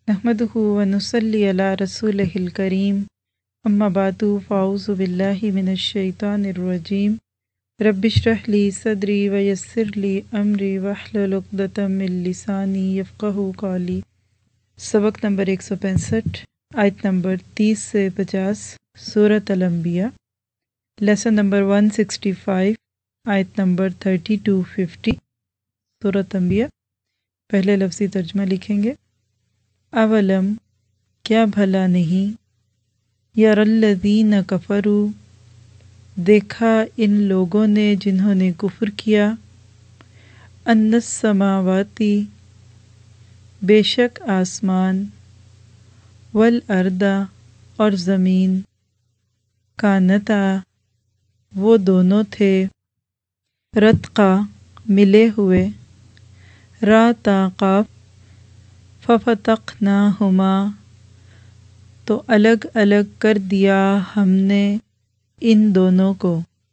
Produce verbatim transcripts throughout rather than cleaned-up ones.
نحمدہ ونصلی علی رسولہ الکریم اما بعد فاعوذ باللہ من الشیطان الرجیم رب اشرح لی صدری ویسر لی امری واحلل عقدۃ من لسانی یفقہوا قولی۔ سبق نمبر ایک سو پینسٹھ، آیت نمبر تیس سے پچاس، سورۃ الانبیاء۔ Lesson number one sixty five, آیت نمبر تھرٹی ٹو ففٹی، سورۃ انبیاء۔ پہلے لفظی ترجمہ لکھیں گے۔ اولم، کیا بھلا نہیں، یری الذین کفروا، دیکھا ان لوگوں نے جنہوں نے کفر کیا، ان السماواتی، بے شک آسمان، والارض، اور زمین، کانتا، وہ دونوں تھے، رتقا، ملے ہوئے، راتقا، ففتقناہما، تو الگ الگ کر دیا ہم نے ان دونوں کو،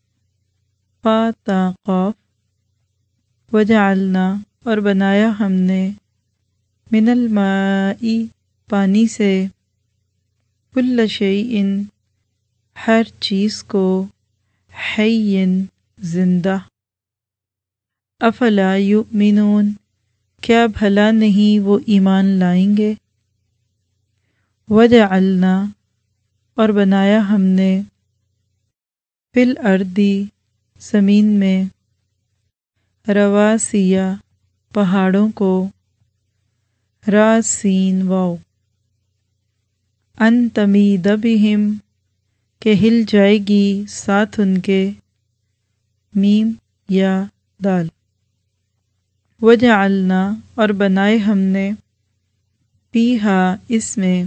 فاتقا، وجعلنا، اور بنایا ہم نے، من الماء، پانی سے، کل شیء، ہر چیز کو، حی، زندہ، افلا یؤمنون، کیا بھلا نہیں وہ ایمان لائیں گے، وجعلنا، اور بنایا ہم نے، فی الارض، زمین میں، رواسی، پہاڑوں کو، راسین واو، ان تمید بہم، کہ ہل جائے گی ساتھ ان کے، میم یا دال، وجعلنا، اور بنائے ہم نے، فیہا، اس میں،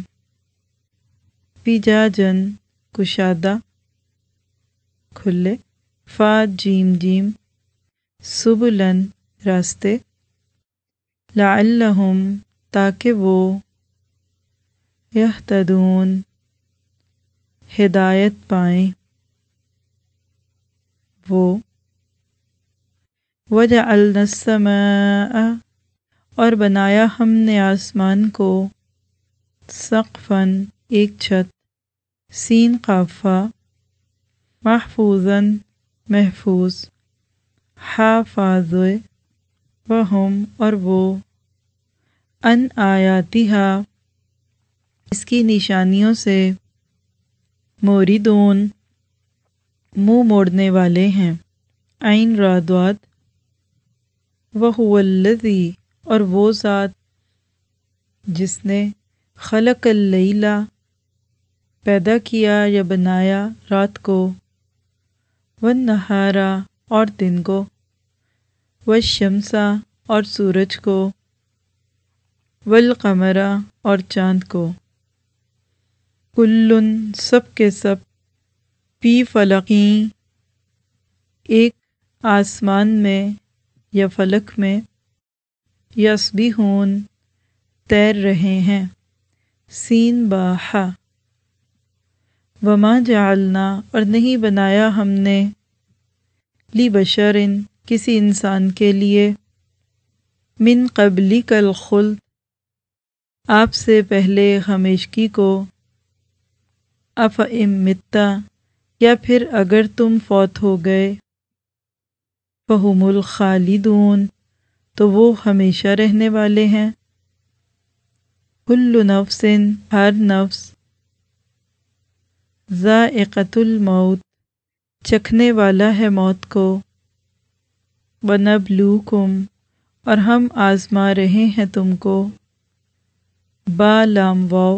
فجاجن، کشادہ، کھلے، فا جیم جیم، سبلن، راستے، لعلہم، تاکہ وہ، یہتدون، ہدایت پائیں، وہ، وجعلنا السماء، اور بنایا ہم نے آسمان کو، سقفاً، ایک چھت، سین قافہ، محفوظاً، محفوظ، حافظ، وہم، اور وہ، ان آیاتہا، اس کی نشانیوں سے، موردون، منہ موڑنے والے ہیں، عین را ضاد، وہو الذی، اور وہ ذات، جس نے، خلق اللیل، پیدا کیا یا بنایا رات کو، والنہار، اور دن کو، والشمس، اور سورج کو، والقمر، اور چاند کو، کل، سب کے سب، فی فلقین، ایک آسمان میں یا فلک میں، یسبحون، تیر رہے ہیں، سین با ہا، وما جعلنا، اور نہیں بنایا ہم نے، لبشر، کسی انسان کے لیے، من قبلک الخلد، آپ سے پہلے ہمیشگی کو، افئن مت، یا پھر اگر تم فوت ہو گئے، فہم الخالدون، تو وہ ہمیشہ رہنے والے ہیں، کل نفس، ہر نفس، ذائقۃ الموت، چکھنے والا ہے موت کو، ونبلوکم، اور ہم آزما رہے ہیں تم کو، با لام واو،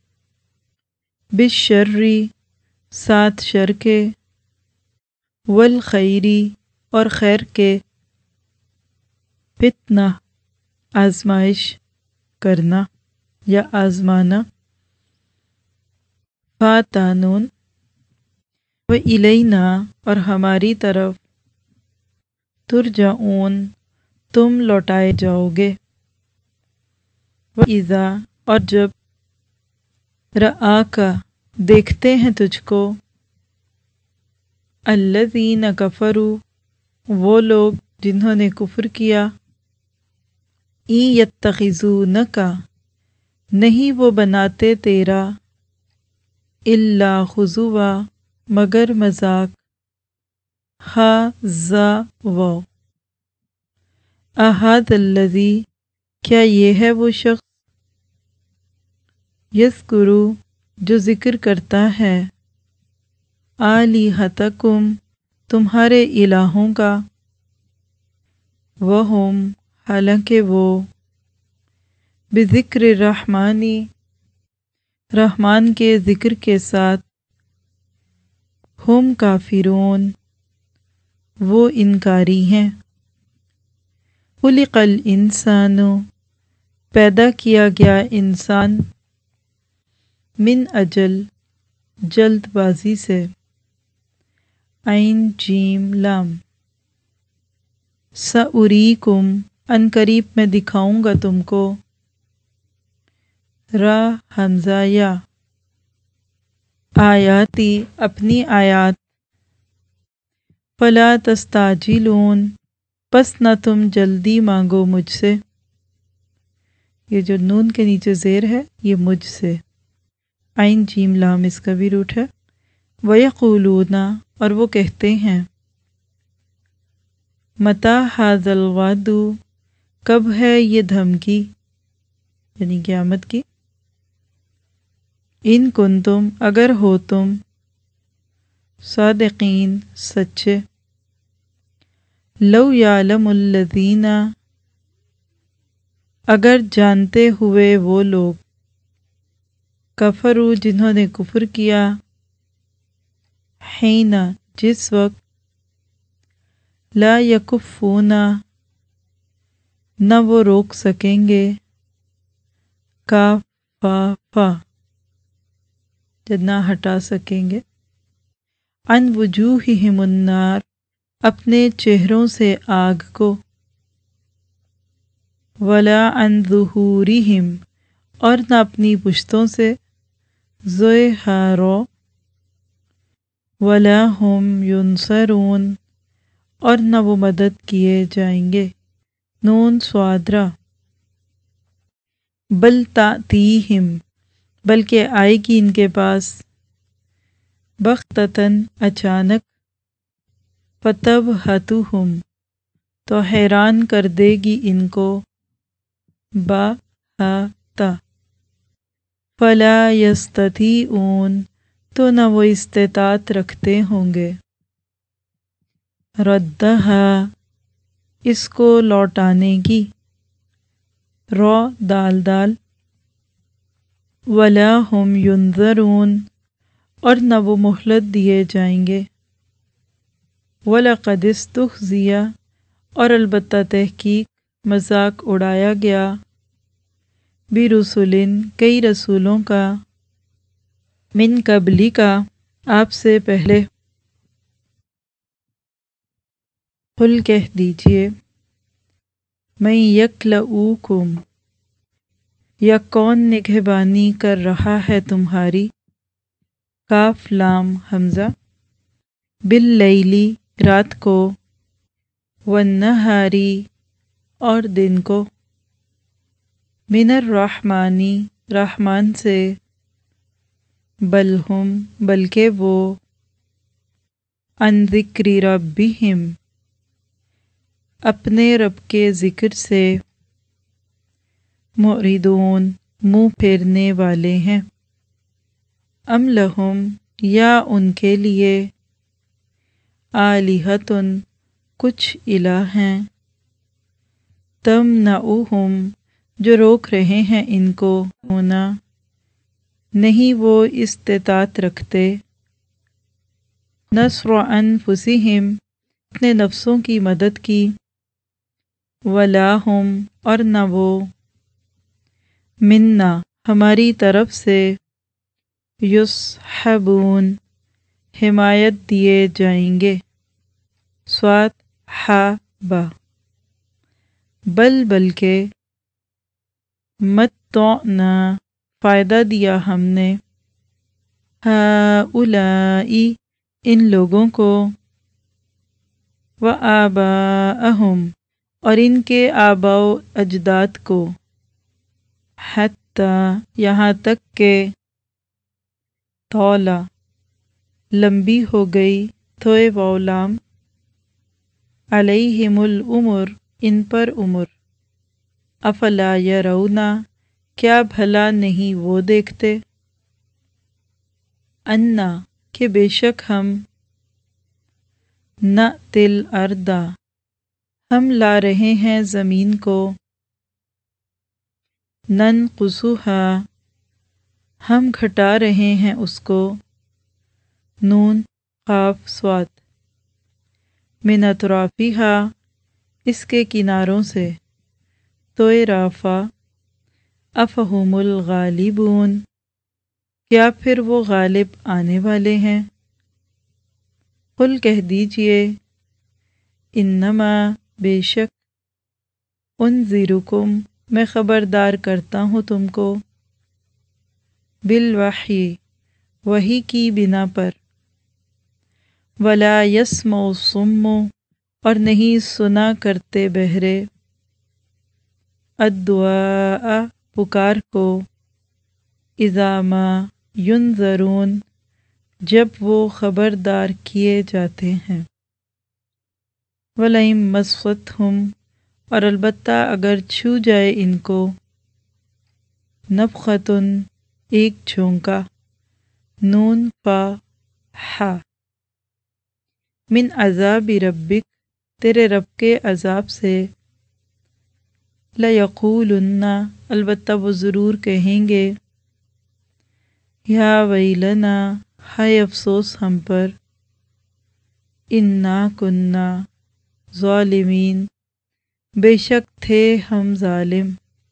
بالشر، ساتھ شر کے، والخیر، اور خیر کے، فتنہ، آزمائش کرنا یا آزمانا، فاتانون، و الینا، اور ہماری طرف، ترجعون، تم لوٹائے جاؤ گے، وَإِذَا، اور جب، رآک، دیکھتے ہیں تجھ کو، الذین کفروا، وہ لوگ جنہوں نے کفر کیا، ان یتخذونک، نہیں وہ بناتے تیرا الا خضوا مگر مذاق، ہا ذا و احد الذی کیا یہ ہے وہ شخص، یذکرو جو ذکر کرتا ہے، آلہتکم تمہارے الہوں کا، وہم حالانکہ وہ بذکر الرحمانی رحمان کے ذکر کے ساتھ، ہم کافرون وہ انکاری ہیں، خلق الانسان پیدا کیا گیا انسان، من اجل جلد بازی سے، عین جیم لام، سأریکم ان قریب میں دکھاؤں گا تم کو، را حمزہ یا آیاتی اپنی آیات، فلا تستعجلون پس نہ تم جلدی مانگو مجھ سے، یہ جو نون کے نیچے زیر ہے یہ مجھ سے، عین جیم لام اس کا بھی روٹ ہے، وَيَقُولُونَ اور وہ کہتے ہیں، مَتَى هَذَا الْوَعْدُ کب ہے یہ دھمکی یعنی قیامت کی، ان کنتم اگر ہو تم صادقین سچے، لو یعلم الذین اگر جانتے ہوئے وہ لوگ، کفروا جنہوں نے کفر کیا، حین جس وقت، لا یکفون نہ وہ روک سکیں گے، کافافا نہ ہٹا سکیں گے، عن وجوہہم النار اپنے چہروں سے آگ کو، ولا عن ظہورہم اور نہ اپنی پشتوں سے، ظہارا ولا ہم ینصرون اور نہ وہ مدد کیے جائیں گے، نون صادرہ، بل تأتیہم بلکہ آئے گی ان کے پاس، بغتتاً اچانک، فتبہتہم تو حیران کر دے گی ان کو، بغتہ، فلا یستطیعون تو نہ وہ استطاعت رکھتے ہوں گے، ردہا اس کو لوٹانے کی، رو دال دال، ولا ہم ینظرون اور نہ وہ مہلت دیے جائیں گے، وَلَقَدِ اسْتُہْزِئَ اور البتہ تحقیق مذاق اڑایا گیا، بِرُسُلٍ کئی رسولوں کا، من قبلی کا آپ سے پہلے، قل کہہ دیجئے، من یکلؤکم یا کون نگہبانی کر رہا ہے تمہاری، کاف لام حمزہ، باللیلی رات کو، والنہاری اور دن کو، من الرحمانی رحمان سے، بل ہم بلکہ وہ، عن ذکر ربہم اپنے رب کے ذکر سے، معرضون منہ پھیرنے والے ہیں، ام لہم یا ان کے لیے، آلہۃ کچھ الہ ہیں، تمنعہم جو روک رہے ہیں ان کو، ہونا نہیں وہ استطاعت رکھتے، نصر انفسہم اپنے نفسوں کی مدد کی، ولا ہم اور نہ وہ، منا ہماری طرف سے، یصحبون حمایت دیے جائیں گے، صاد حا با، بل بلکہ، متعنا فائدہ دیا ہم نے، ہؤلائی ان لوگوں کو، وآباءہم اور ان کے آباء و اجداد کو، حتی حتیٰ یہاں تک کہ طولا لمبی ہو گئی تھوئے وولام علیہم العمر ان پر عمر افلا یرونا کیا بھلا نہیں وہ دیکھتے انا کہ بے شک ہم نأتل اردا ہم لا رہے ہیں زمین کو ننقصها ہم گھٹا رہے ہیں اس کو نون قاف صاد من اطرافہا اس کے کناروں سے توئے رافع افہم الغالبون کیا پھر وہ غالب آنے والے ہیں قل کہہ دیجئے انما بے شک انذرکم میں خبردار کرتا ہوں تم کو بالوحی وحی کی بنا پر ولا یسمع الصم اور نہیں سنا کرتے بہرے الدعاء پکار کو اذا ما ینذرون جب وہ خبردار کیے جاتے ہیں وَلَئِن مَسَّتْهُمْ اور البتہ اگر چھو جائے ان کو نفختن ایک جھونکا نون فا ہا من عذاب ربک تیرے رب کے عذاب سے لَيَقُولُنَّ البتہ وہ ضرور کہیں گے یا ویلنا ہائے افسوس ہم پر انا کننا ظالمین بے شک تھے ہم ظالم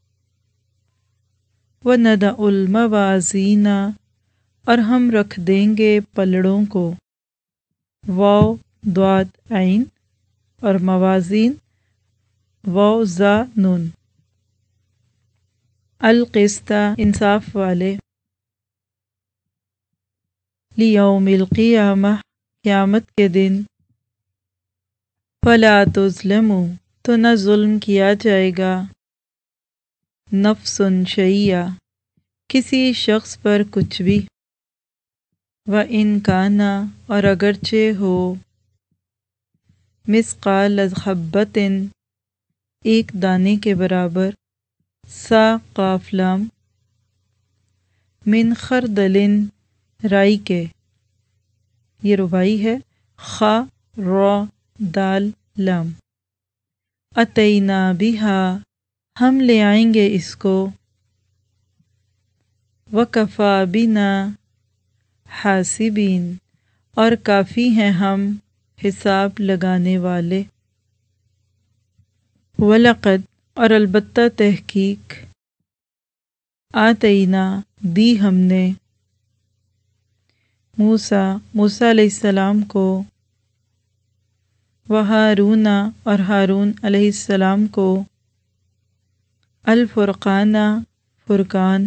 وَنَدَعُ الْمَوَازِينَ اور ہم رکھ دیں گے پلڑوں کو واو ضاد عین اور موازین واو زا نون القسط انصاف والے لیوم القیامہ قیامت کے دن فلا تظلم تو نہ ظلم کیا جائے گا نفس شیئا کسی شخص پر کچھ بھی وَإِنْ كَانَ اور اگرچہ ہو مثقال حبۃ ایک دانے کے برابر سا قاف لام من خردل رائی کے یہ ربائی ہے خا را دال لام اتینا بہا ہم لے آئیں گے اس کو وکفا بنا حاسبین اور کافی ہیں ہم حساب لگانے والے وَلَقَدْ اور البتہ تحقیق آتینا دی ہم نے موسیٰ موسیٰ علیہ السلام کو وہارون اور ہارون علیہ السلام کو الفرقان فرقان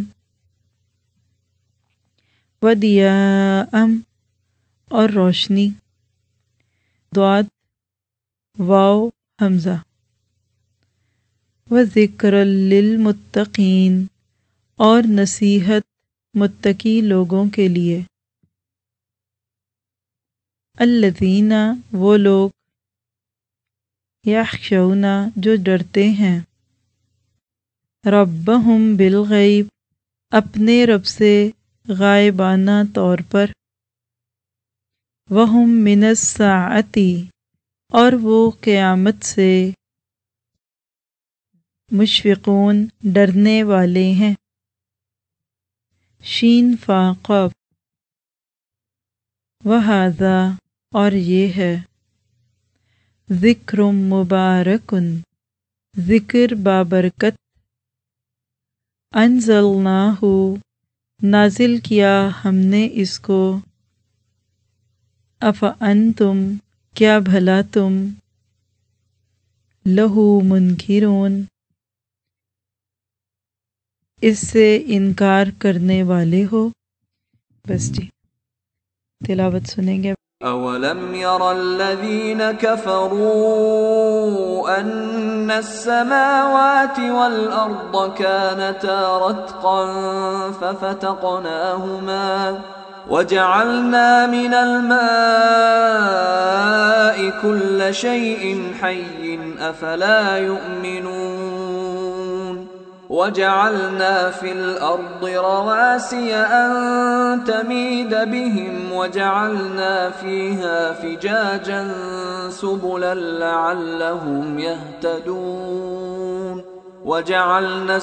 ودیاء اور روشنی ضاد واو حمزہ وذکر للمتقین اور نصیحت متقی لوگوں کے لیے الذین وہ لوگ یخشون جو ڈرتے ہیں ربہم بالغیب اپنے رب سے غائبانہ طور پر وہم من الساعۃ اور وہ قیامت سے مشفقون ڈرنے والے ہیں شین فا قاف وہذا اور یہ ہے ذکر مبارکن ذکر بابرکت انزلناہ نازل کیا ہم نے اس کو افانتم کیا بھلا تم لہو منکرون اس سے انکار کرنے والے ہو بس جی تلاوت سنیں گے أولم ير الذين كفروا أن السماوات والأرض كانتا رتقا ففتقناهما وجعلنا من الماء كل شيء حي أفلا يؤمنون وجعلنا في الأرض رواسي أن تميد بهم وجعلنا فيها فجاجا سبلا لعلهم يهتدون وجعلنا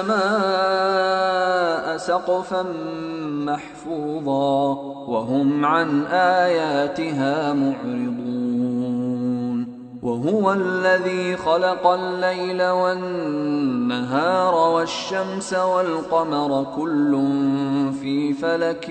السماء سقفا محفوظا وهم عن آياتها معرضون وهو الذي خلق الليل والنهار والشمس والقمر كل في فلك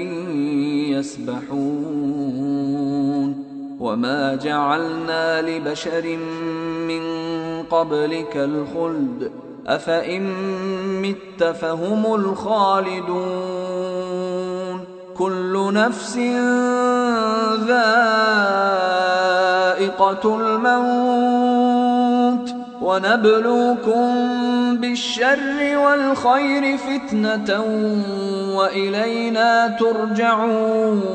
يسبحون وما جعلنا لبشر من قبلك الخلد أفإن مت فهم الخالدون كل نفس ذائقة الموت ونبلوكم بالشر والخير فتنة وإلينا ترجعون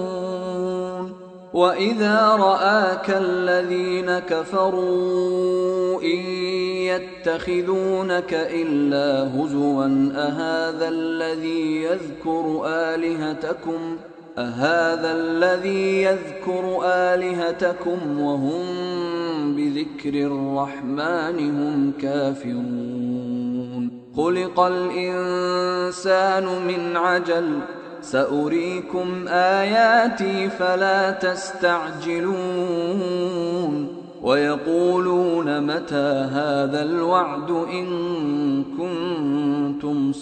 وإذا رآك الذين كفروا إن يتخذونك إلا هزوا أهذا الذي يذكر آلهتكم أهذا الذي يذكر آلهتكم وهم بذكر الرحمن هم كافرون خلق الإنسان من عجل سأريكم آياتي فلا تستعجلون ويقولون متى هذا الوعد إن كنتم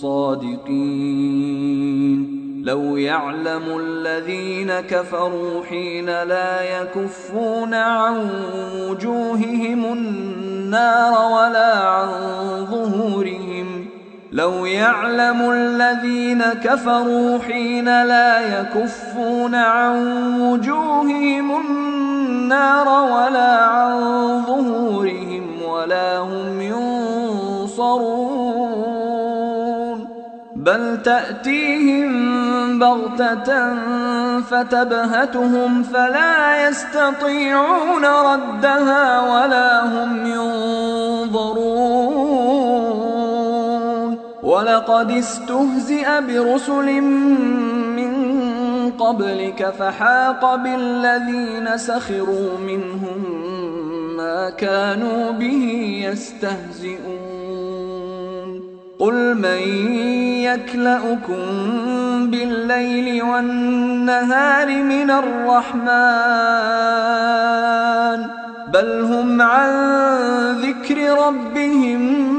صادقين لو يعلم الذين كفروا حين لا يكفون عن وجوههم النار ولا عن ظهورهم لو يعلم الذين كفروا حين لا يكفون عن وجوههم النار ولا عن ظهورهم ولا هم ينصرون بل تأتيهم بغتة فتبهتهم فلا يستطيعون ردها ولا هم ينظرون ولقد استهزئ برسل من قبلك فحاق بالذين سخروا منهم ما كانوا به يستهزئون قل من يكلؤكم بالليل والنهار من الرحمن بل هم عن ذكر ربهم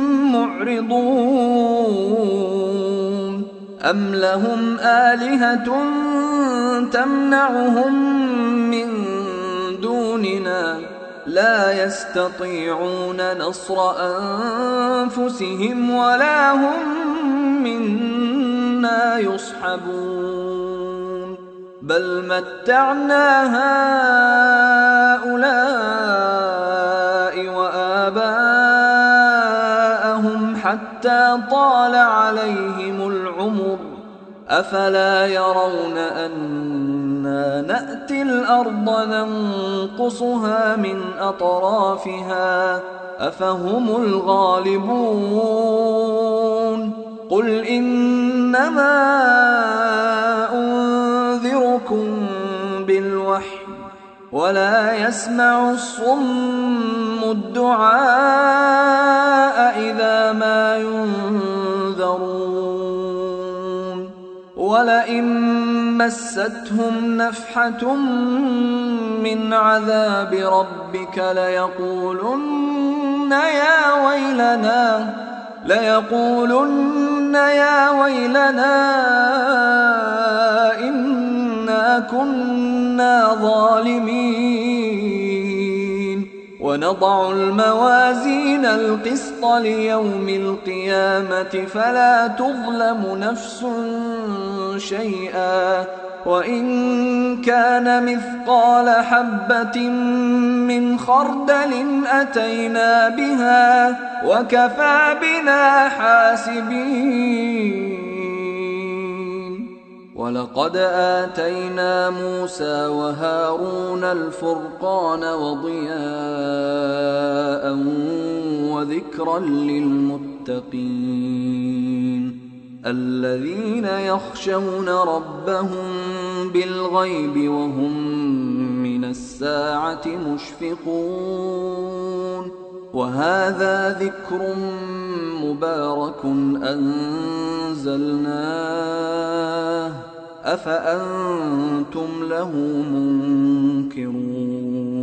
معرضون أم لهم آلهة تمنعهم من دوننا لا يستطيعون نصر أنفسهم ولا هم منا يصحبون بل متعنا هؤلاء وآباءهم حتى طال عليهم العمر أفلا يرون أنا نأتي الأرض ننقصها من أطرافها أفهم الغالبون قل إنما أنذركم بالوحي ولا يسمع الصم الدعاء إذا ما ينذرون ولئن مستهم نفحة من عذاب ربك ليقولن يا ويلنا ليقولن يا ويلنا إنا كنا ظالمين ونضع الموازين القسط ليوم القيامة فلا تظلم نفس شيئا وإن كان مثقال حبة من خردل أتينا بها وكفى بنا حاسبين. ولقد آتينا موسى وهارون الفرقان وضياء وذكرا للمتقين الذين يخشون ربهم بالغيب وهم من الساعة مشفقون. وهذا ذكر مبارك أنزلناه أفأنتم له منكرون.